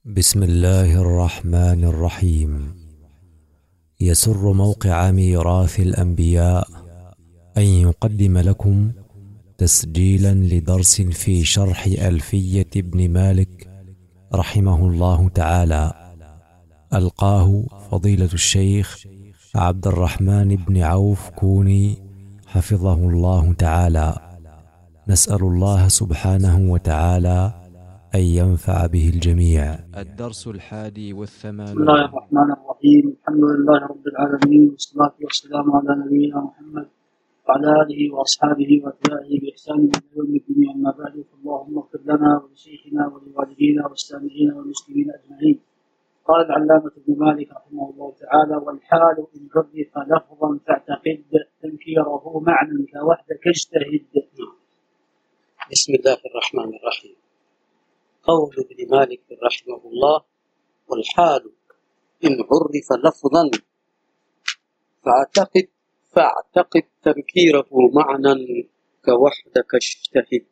بسم الله الرحمن الرحيم. يسر موقع ميراث الأنبياء أن يقدم لكم تسجيلا لدرس في شرح ألفية ابن مالك رحمه الله تعالى، ألقاه فضيلة الشيخ عبد الرحمن بن عوف كوني حفظه الله تعالى. نسأل الله سبحانه وتعالى أن ينفع به الجميع. الدرس 81. بسم الله الرحمن الرحيم. الحمد لله رب العالمين، والصلاة والسلام على نبينا محمد وعلى آله وأصحابه وأتباعه بإحسان إلى يوم الدين. أما بعد، فاللهم اغفر لنا ولشيخنا ولوالدينا والسامعين والمسلمين أجمعين. قال العلامة ابن مالك رحمه الله تعالى: والحال إن عرف لفظا فاعتقد تنكيره معنى كوحدك اجتهد. بسم الله الرحمن الرحيم. قول ابن مالك رحمه الله: والحال إن عرف لفظا فاعتقد تنكيره معنى كوحدك اجتهد.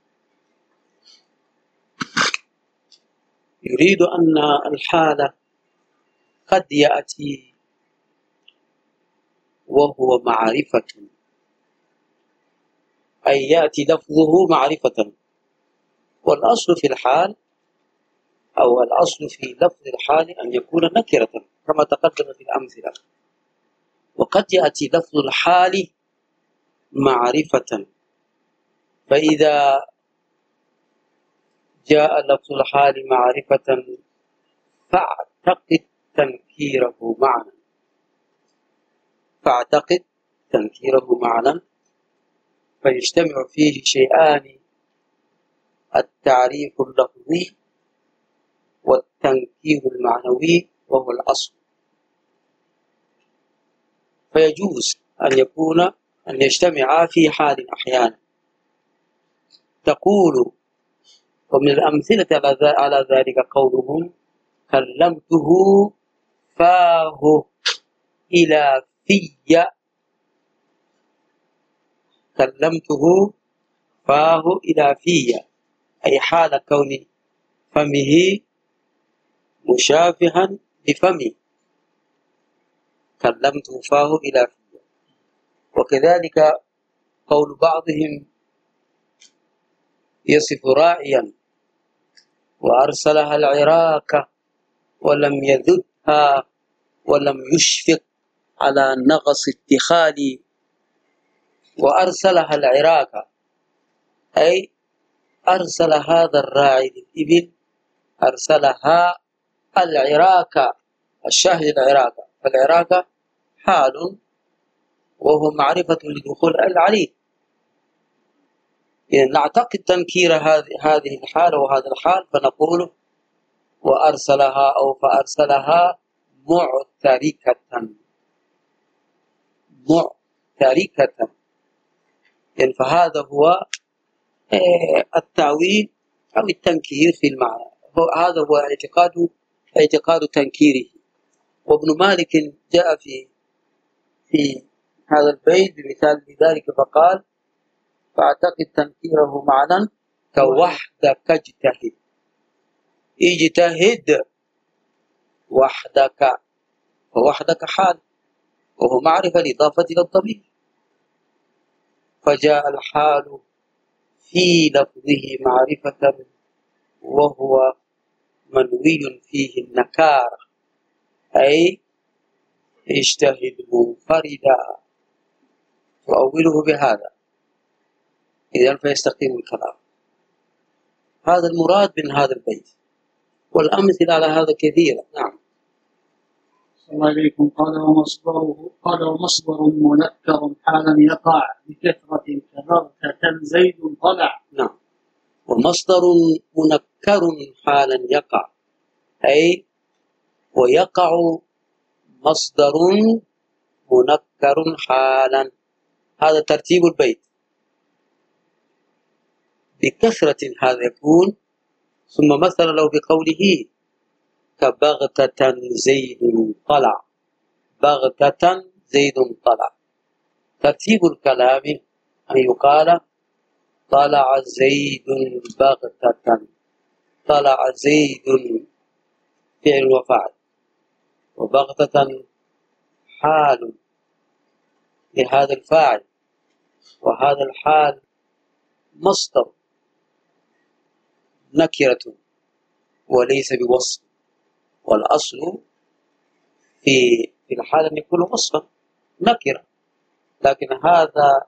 يريد أن الحال قد يأتي وهو معرفة، أي يأتي لفظه معرفة، والأصل في الحال أو الأصل في لفظ الحال أن يكون نكرة كما تقدم في الأمثلة، وقد يأتي لفظ الحال معرفة، فإذا جاء لفظ الحال معرفة فاعتقد تنكيره معنى، فيجتمع فيه شيئان: التعريف اللفظي والتنكير المعنوي، وهو الأصل. فيجوز أن يجتمعا في حال أحيانا. تقول، ومن الأمثلة على ذلك قولهم: كلمته فاه إلى في. كلمته فاه إلى في، أي حال كون فمه مشابها لفمي. كلمته فاه إلى في. وكذلك قول بعضهم: يصف راعيا وأرسلها العراك ولم يذدها ولم يشفق على نغص اتخاذي. وأرسلها العراك أي أرسل هذا الراعي للإبل، أرسلها العراك، الشاهد العراك، فالعراك حال وهو معرفة لدخول العليل. إذن نعتقد تنكير هذه الحال وهذا الحال، فنقول: وأرسلها أو فأرسلها معتركة. يعني فهذا هو التعويل أو التنكير في المعنى، هذا هو اعتقاد تنكيره. وابن مالك جاء في هذا البيت بمثال لذلك فقال: فاعتقد تنكيره معنى كوحدك اجتهد. اجتهد وحدك، ووحدك حال وهو معرفة الإضافة إلى الضمير، فجاء الحال في لفظه معرفة وهو منوي فيه النكارة، أي اجتهد منفردا، تؤوله بهذا، إذن فيستقيم الكلام. هذا المراد من هذا البيت، والأمثلة على هذا كثيرة. نعم. السلام عليكم. قال ومصدر منكر حالا يقع بكثرة كبغتة زيد طلع. نعم. ومصدر منكر حالا يقع، أي ويقع مصدر منكر حالا، هذا ترتيب البيت. بكثرة هذا يكون، ثم مثل له بقوله: كبغتة زيد طلع. بغتة زيد طلع. ترتيب الكلام أن يقال: طلع زيد بغتة، طلع زيد فعل وفاعل، وبغتة حال لهذا الفاعل، وهذا الحال مصدر نكرة وليس بوصف، والأصل في الحال أن يكون وصفا نكرة، لكن هذا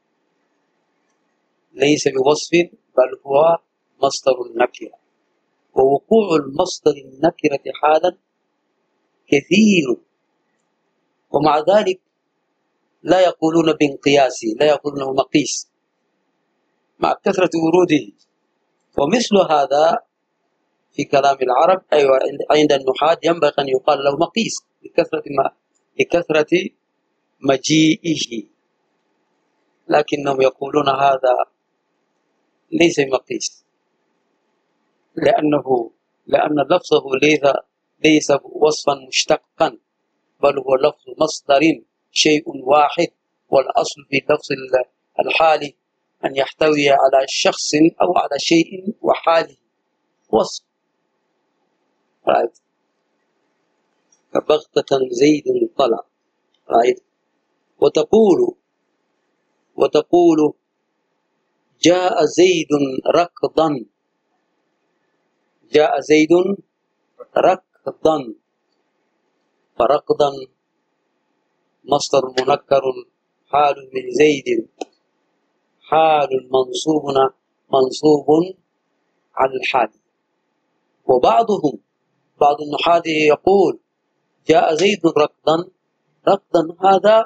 ليس بوصف بل هو مصدر النكرة. ووقوع المصدر النكرة حالا كثير، ومع ذلك لا يقولون بانقياسه، لا يقولون مقيس مع كثرة وروده. ومثل هذا في كلام العرب أيوة عند النحاة ينبغي أن يقال له مقيس لكثرة مجيئه، لكنهم يقولون هذا ليس مقيس، لأن لفظه ليس وصفا مشتقا، بل هو لفظ مصدر شيء واحد، والأصل في لفظ الحال أن يحتوي على شخص أو على شيء وحاله وصف. رأيت كبغتة زيد طلع، رأيت. وتقول جاء زيد ركضا، جاء زيد ركضا، فركضا مصدر منكر حال من زيد، حال منصوب على الحال. بعض النحاة يقول جاء زيد ركضا، ركضا هذا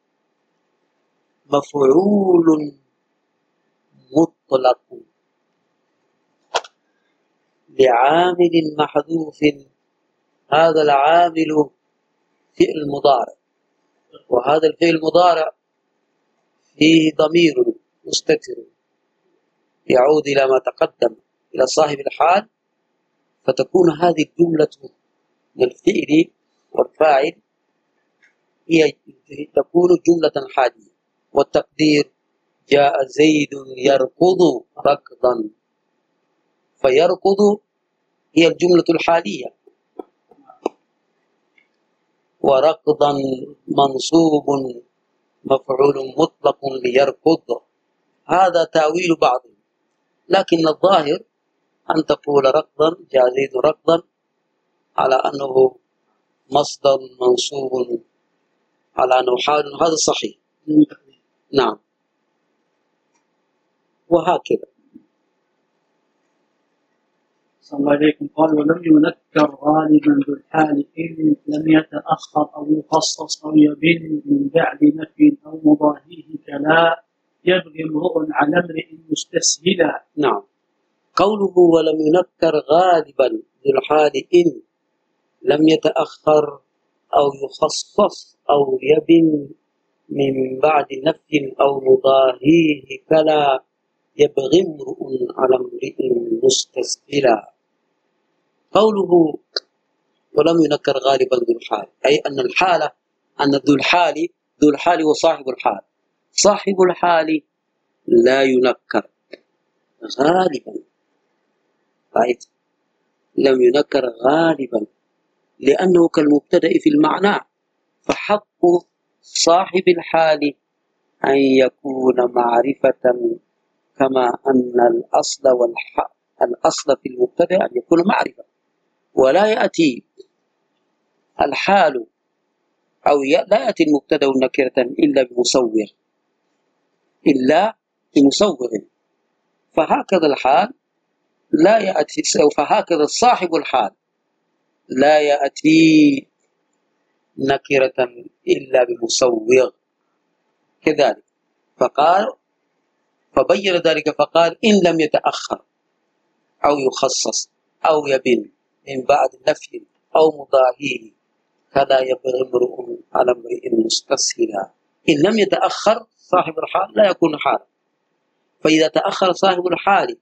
مفعول مطلق لعامل محذوف، هذا العامل فعل مضارع، وهذا الفعل المضارع فيه ضمير مستتر يعود إلى ما تقدم إلى صاحب الحال، فتكون هذه الجملة من الفعل والفاعل هي تكون جملة حالية، والتقدير جاء زيد يركض ركضا، فيركض هي الجملة الحالية، وركضا منصوب مفعول مطلق ليركض، هذا تأويل بعض، لكن الظاهر أن تقول ركضا جاء زيد ركضا على أنه مصدر منصوب على أنه حال، هذا صحيح. نعم، وهكذا. صلى الله عليكم. قال ولم ينكر غالبا ذو الحال إن لم يتأخر أو يخصص أو يبن من بعد نفي أو مضاهيه كلا يبغي امرؤ على امرئ مستسهلا. نعم، قوله ولم ينكر غالبا ذو الحال إن لم يتأخر أو يخصص أو يبن من بعد نفي أو مضاهيه كلا يبغي امرؤ على امرئ مستسهلا. قوله ولم ينكر غالبا ذو الحال، أي أن الحالة أن ذو الحال وصاحب الحال، صاحب الحال لا ينكر غالبا، رأيت؟ لم ينكر غالبا لأنه كالمبتدأ في المعنى، فحق صاحب الحال أن يكون معرفة، كما أن الأصل في المبتدأ أن يكون معرفة، ولا يأتي الحال أو لا يأتي المبتدأ نكرة إلا بمصور، فهكذا الحال لا يأتي، فهكذا صاحب الحال لا يأتي نكرة إلا بمصور كذلك. فبين ذلك فقال إن لم يتأخر أو يخصص أو يبن من بعد نفي أو مضاهيه فلا يبغي امرؤ على امرئ مستسهلا. إن لم يتأخر صاحب الحال لا يكون حالا، فإذا تأخر صاحب الحال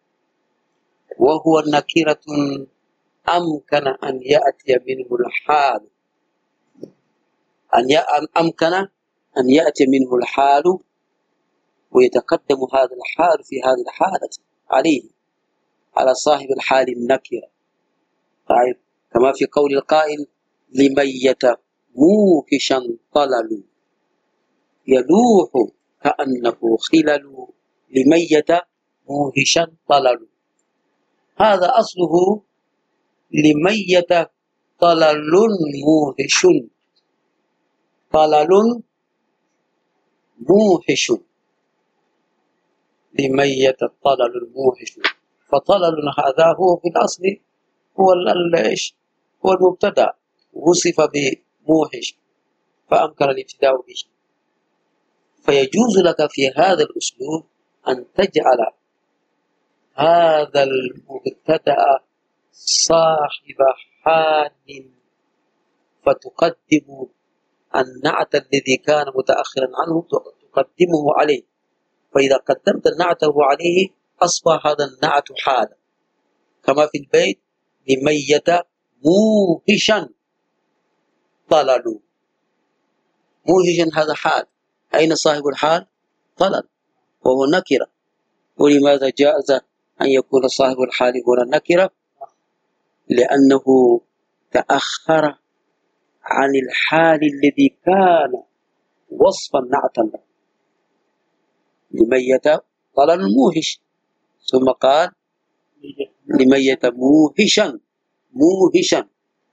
وهو نكرة أمكن أن يأتي منه الحال، أمكن أن يأتي منه الحال ويتقدم هذا الحال في هذه الحالة عليه على صاحب الحال النكرة، كما في قول القائل لميت موهشا طلل يلوح كأنه خلل لميت موهشا طلل. هذا أصله لميت طلل موهش، طلل موهش، لميت الطلل الموهش. فطلل هذا هو في الأصل هو هو المبتدأ، وصف بموهش فأمكن الابتداء به. فيجوز لك في هذا الأسلوب أن تجعل هذا المبتدأ صاحب حال، فتقدم النعت الذي كان متأخرا عنه تقدمه عليه، فإذا قدمت نعته عليه أصبح هذا النعت حالا، كما في البيت لميت موهشا طلل. موهشا هذا حال، أين صاحب الحال؟ طلل، وهو نكرة. ولماذا جاز أن يكون صاحب الحال هنا نكرة؟ لأنه تأخر عن الحال الذي كان وصفا نعتا له. لميت طلل موهش، ثم قال لميت موهشا، موهشا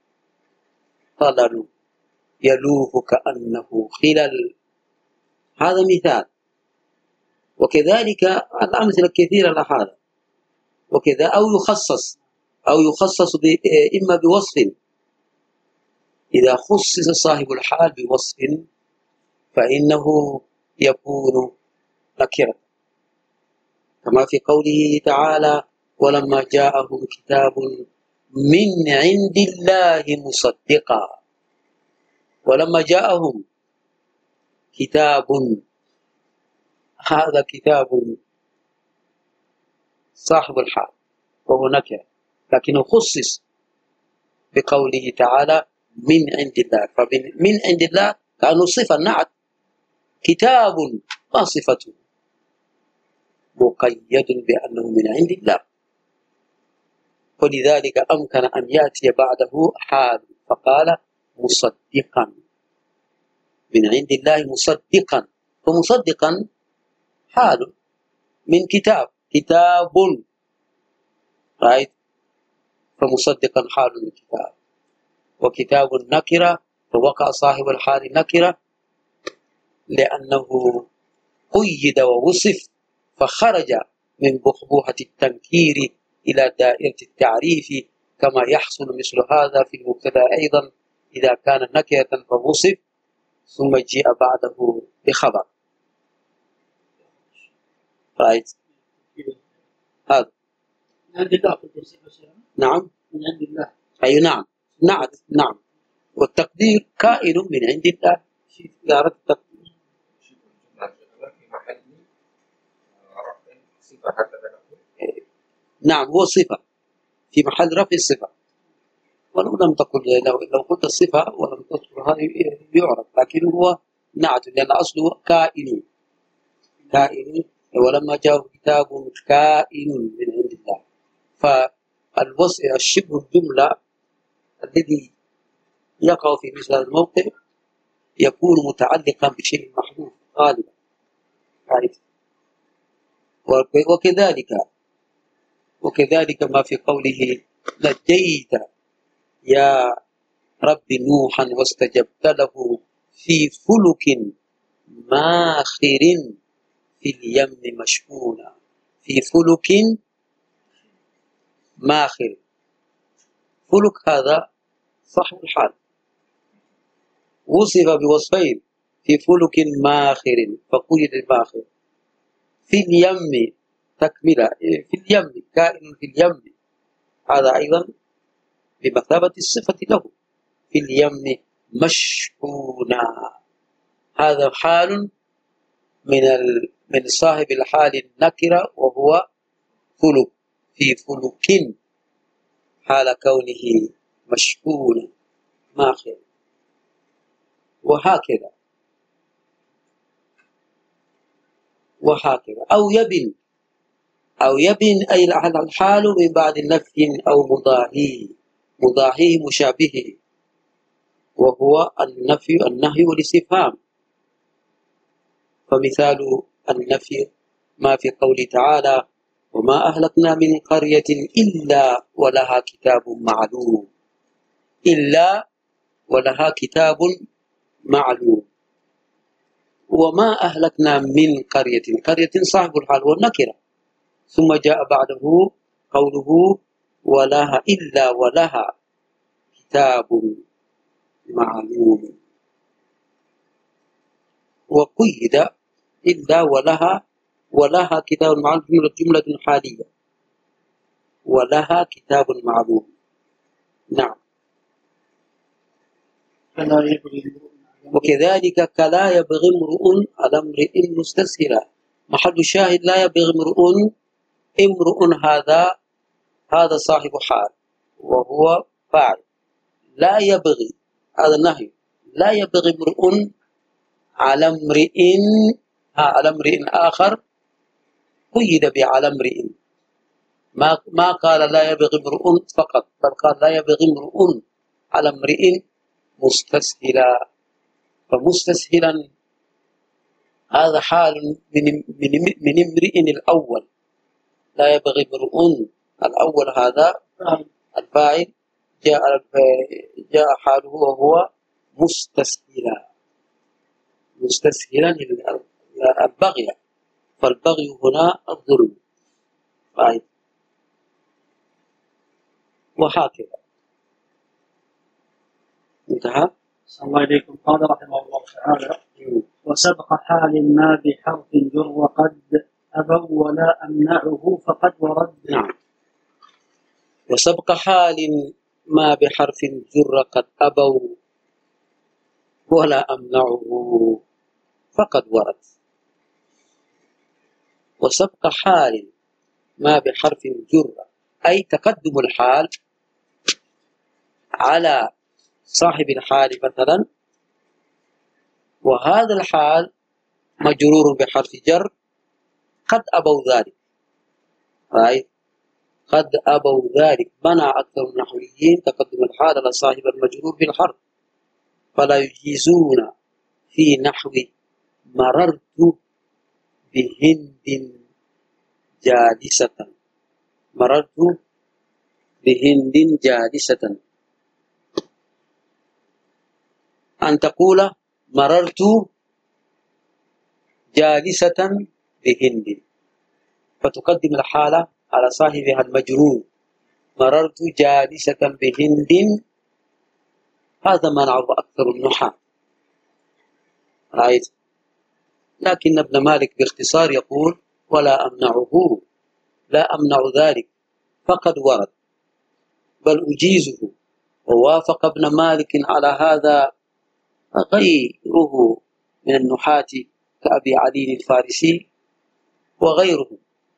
طلل يلوه كأنه خلل. هذا مثال، وكذلك الأمثلة كثيرة لهذا. وكذا أو يخصص إما بوصف، إذا خصص صاحب الحال بوصف فإنه يكون نكرة، كما في قوله تعالى ولما جاءهم كتاب من عند الله مصدقا. ولما جاءهم كتاب، هذا كتاب صاحب الحال وهو نكرة، لكنه خصص بقوله تعالى من عند الله. فمن عند الله كأنه صفة نعت، كتاب ما صفته، مقيد بأنه من عند الله، ولذلك أمكن أن يأتي بعده حال فقال مصدقا، من عند الله مصدقا، فمصدقا حال من كتاب، كتاب رأيت، فمصدقا حال من كتاب. وكتاب نكرة، فوقع صاحب الحال نكرة لأنه قيد ووصف، فخرج من بحبوحة التنكير إلى دائرة التعريف، كما يحصل مثل هذا في المبتدأ أيضا إذا كان نكرة فوصف ثم جاء بعده بخبر. رأيت هذا من عند الله. نعم، من عند الله. أي نعم، نعم. والتقدير كائن من عند الله في إدارة التقدير. نعم، هو صفة في محل رفع الصفة، ولو لم تقل لو قلت الصفة ولم تذكر هذه يعرف، لكن هو نعت لأن أصله كائن. ولما جاء كتاب كائن من عند الله، فالوصف الشبه الجملة الذي يقع في مثل هذا الموقع يكون متعلقا بشيء محذوف غالبا. وكذلك ما في قوله نجيت يا رب نوحا واستجبت له في فلك ماخر في اليم مشحونا. في فلك ماخر، فلك هذا صاحب الحال وصف بوصفين، في فلك ماخر فقيد الماخر، في اليم تكملة، في اليم كائن في اليم، هذا أيضا بمثابة الصفة له، في اليم مشحونا، هذا حال من صاحب الحال النكرة وهو فلك، في فلك حال كونه مشحونا ماخر. وهكذا أو يبن أي الحال من بعد نفي أو مضاهي، مضاهيه مشابهه، وهو النهي والاستفهام. فمثال النفي ما في قوله تعالى: وما أهلكنا من قرية إلا ولها كتاب معلوم. إلا ولها كتاب معلوم. وما أهلكنا من قرية صاحب الحال والنكرة، ثم جاء بعده قوله ولها إلا ولها كتاب معلوم، وقيد إلا ولها كتاب معلوم جملة حالية، ولها كتاب معلوم. نعم. وكذلك كلا يبغي امرؤ على امرئ مستسهلا. محل الشاهد لا يبغي امرؤ هذا صاحب حال وهو فاعل. لا يبغي هذا النهي. لا يبغي امرؤ على امرئ آخر، قيد بعلى امرئ. ما قال لا يبغي امرؤ فقط، بل قال لا يبغي امرؤ على امرئ مستسهلا. فمستسهلا هذا حال من امرئ الأول. لا يبغي امرؤ الأول هذا الفاعل، جاء حاله وهو مستسهلا البغي. فالبغي هنا الظلم. وهكذا. انتهى. صلى الله عليكم. قال رحمه الله تعالى: وسبق حال ما بحرف جر قد أبوا ولا أمنعه فقد ورد. نعم. وسبق حال ما بحرف جر قد أبوا ولا أمنعه فقد ورد. وسبق حال ما بحرف جر أي تقدم الحال على صاحب الحال مثلا، وهذا الحال مجرور بحرف جر قد أبوا ذلك. قد أبوا ذلك. منع أكثر النحويين تقدم الحال على صاحب المجرور بالحرف، فلا يجيزون في نحو مررت بهند جالسة. مررت بهند جالسة أن تقول مررت جالسة بهند، فتقدم الحالة على صاحبها المجرور. مررت جالسة بهند، هذا منعه أكثر النحاة. رأيت. لكن ابن مالك باختصار يقول: ولا أمنعه، لا أمنع ذلك فقد ورد، بل أجيزه. ووافق ابن مالك على هذا غيره من النحاة كأبي علي الفارسي وغيره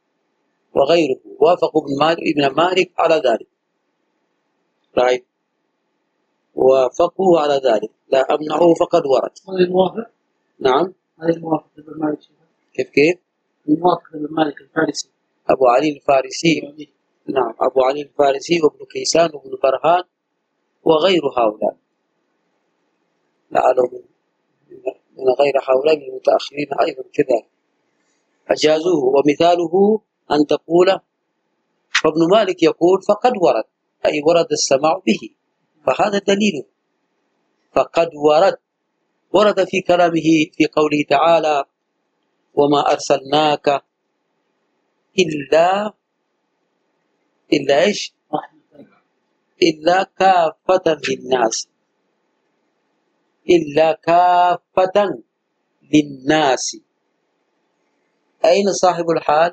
وافقوا ابن مالك على ذلك. رأيت. وافقوا على ذلك، لا أمنعه فقد ورد. هذا الموافق. نعم. هذا الموافق ابن مالك. كيف؟ الموافق ابن مالك الفارسي. أبو علي الفارسي. نعم، أبو علي الفارسي وابن كيسان وابن برهان وغير هؤلاء، لعلهم من غير هؤلاء من المتأخرين أيضا كذلك أجازوه. ومثاله أن تقول، فابن مالك يقول فقد ورد، أي ورد السماع به، فهذا دليل. فقد ورد في كلامه في قوله تعالى: وما أرسلناك إلا إيش؟ إلا كافة للناس. إلا كافة للناس. أين صاحب الحال؟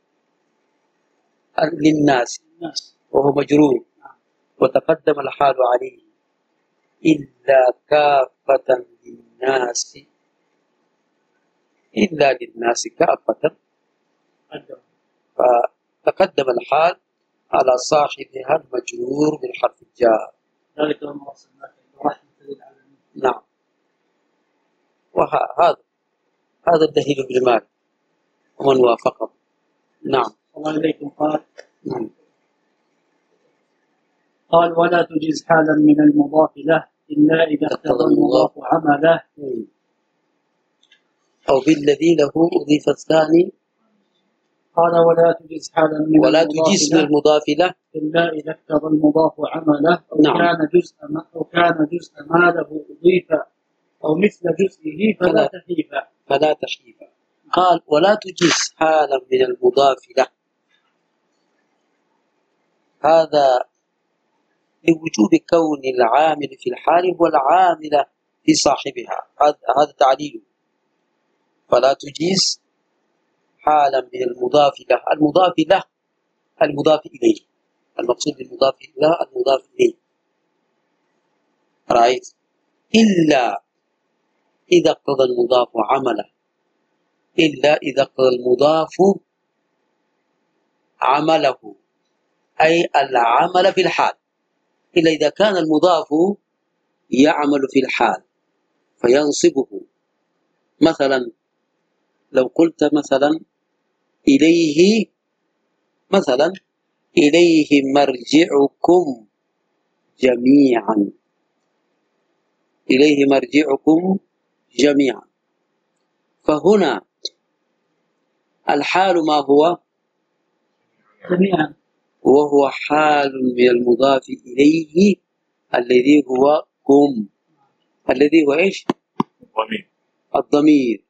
للناس، وهو مجرور، وتقدم الحال عليه. إلا كافة للناس، إلا للناس كافة، فتقدم الحال على صاحبها المجرور بالحرف الجار. ذلك لما أرسلناك رحمة للعالمين. نعم. وهذا الدليل ابن مالك ومن وافقه. نعم. الله إليكم. قال: نعم. قال ولا تجز حالا من المضاف له إلا إذا اقتضى المضاف عمله. أو بالذي له أضيف الثاني. قال ولا تجز حالا من ولا المضاف تجز له المضاف له إلا إذا اقتضى المضاف عمله أو نعم. كان جزء ما له أضيف أو مثل جزئه فلا تحيف. قال ولا تجز حالا من المضاف له، هذا لوجوب كون العامل في الحال هو العامل في صاحبها، هذا تعليل. فلا تجز حالا من المضاف له، المضاف له المضاف إليه، المقصود بالمضاف له المضاف إليه، رأيت؟ إلا إذا اقتضى المضاف عمله، إلا إذا اقتضى المضاف عمله أي العمل في الحال، إلا إذا كان المضاف يعمل في الحال فينصبه. مثلا لو قلت مثلا إليه، مثلا إليه مرجعكم جميعا، إليه مرجعكم جميعا، فهنا الحال ما هو؟ جميعا، وهو حال من المضاف إليه الذي هو كم، الذي هو إيش؟ الضمير.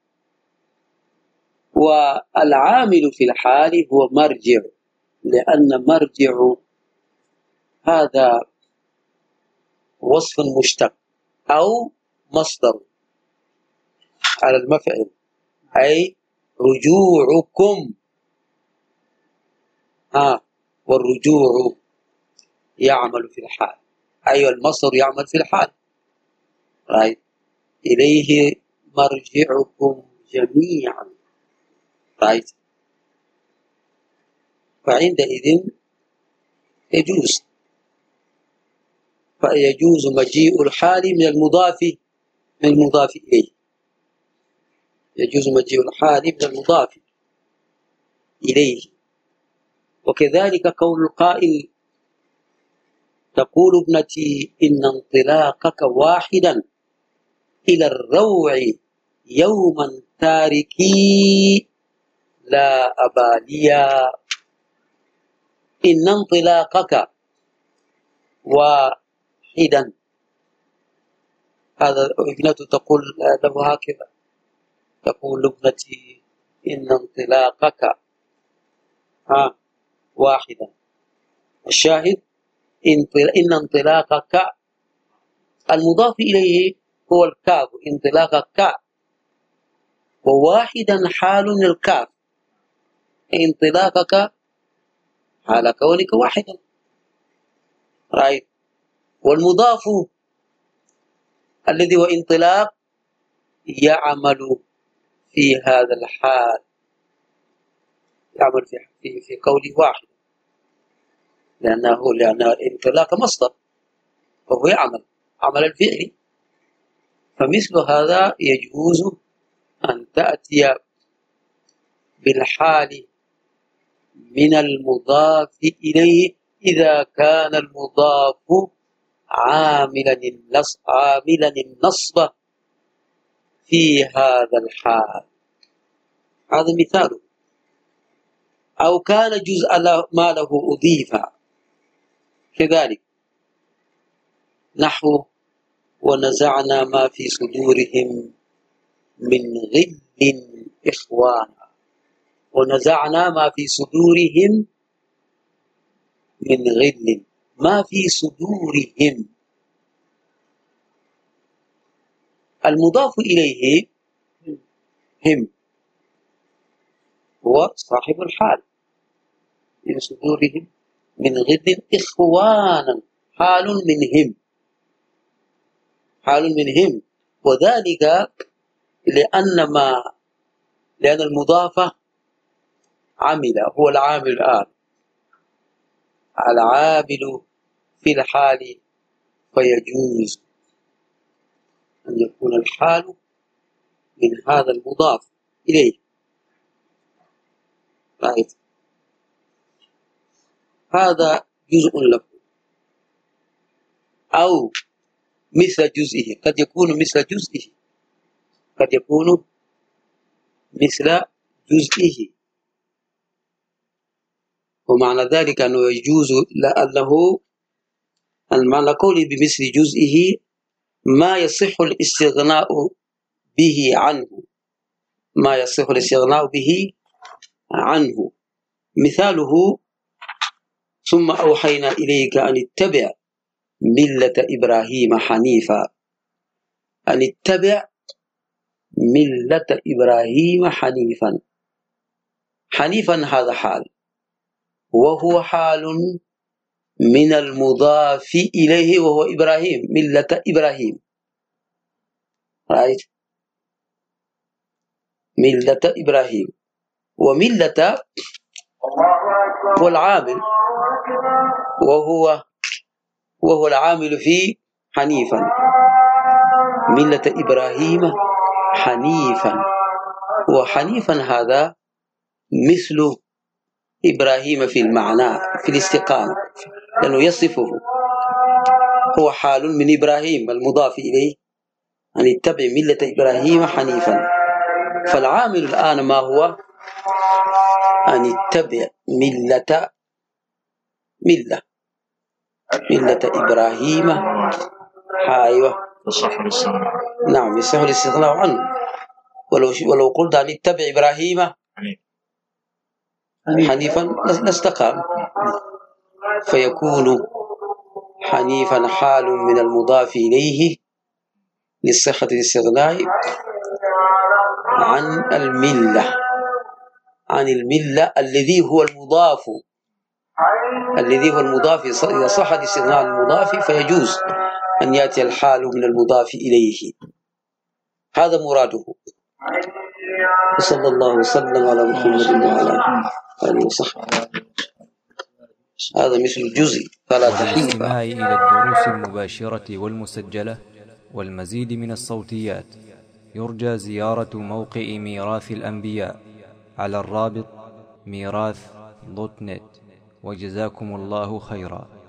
والعامل في الحال هو مرجع، لأن مرجع هذا وصف مشتق أو مصدر على المفعل، أي رجوعكم، والرجوع يعمل في الحال، أي المصدر يعمل في الحال. إليه مرجعكم جميعا، فعندئذ يجوز مجيء الحال من المضاف إليه، يجوز مجيء الحال من المضاف إليه. وكذلك قول القائل تقول ابنتي إن انطلاقك واحدا إلى الروع يوما تاركي لا أباليا، إن انطلاقك واحدا، هذا ابنته تقول له هكذا، تقول ابنتي إن انطلاقك واحدا. الشاهد إن انطلاقك المضاف إليه هو الكاف، انطلاقك، وواحدا حال الكاف، انطلاقك حال كونك واحدا، والمضاف الذي هو انطلاق يعمل في هذا الحال، يعمل في قوله واحد، لأن الانطلاق مصدر وهو يعمل عمل الفعل، فمثل هذا يجوز أن تأتي بالحال من المضاف إليه إذا كان المضاف عاملا النصب في هذا الحال، هذا مثال. أو كان جزء ما له أضيف، كذلك نحو ونزعنا ما في صدورهم من غل إخوانا، ونزعنا ما في صدورهم من غل، ما في صدورهم، المضاف إليه هم هو صاحب الحال، من صدورهم من غل إخوانا، حال منهم، حال منهم، وذلك لأن المضافة عمل، هو العامل الآن، العامل في الحال، فيجوز أن يكون الحال من هذا المضاف إليه. هذا جزء له. أو مثل جزئه، قد يكون مثل جزئه، قد يكون مثل جزئه. ومعنى ذلك أنه يجوز لأنه المعنى قولي بمثل جزئه ما يصح الاستغناء به عنه، ما يصح الاستغناء به عنه. مثاله: ثم أوحينا إليك أن اتبع ملة إبراهيم حنيفا. أن اتبع ملة إبراهيم حنيفا. حنيفا هذا حال، وهو حال من المضاف إليه وهو إبراهيم، ملة إبراهيم. رأيت؟ ملة إبراهيم. وملة هو العامل، وهو العامل في حنيفا. ملة إبراهيم حنيفا، وحنيفا هذا مثل إبراهيم في المعنى، في الاستقامة، لأنه يصفه، هو حال من إبراهيم المضاف إليه، أن يتبع ملة إبراهيم حنيفا. فالعامل الآن ما هو؟ أن يتبع ملة إبراهيم. أيوة، نعم، يصح الاستغناء عنه. ولو قلت أن يتبع إبراهيم حنيفا لاستقام، فيكون حنيفا حال من المضاف إليه لصحة الاستغناء عن الملة الذي هو المضاف. إذا صح الاستغناء عن المضاف فيجوز أن يأتي الحال من المضاف إليه. هذا مراده. صلى الله وسلم على محمد وعلى آله وصحبه. هذا مثل الجزء فلا تحيف. وللاستماع إلى الدروس المباشرة والمسجلة والمزيد من الصوتيات يرجى زيارة موقع ميراث الأنبياء على الرابط ميراث.net. وجزاكم الله خيرا.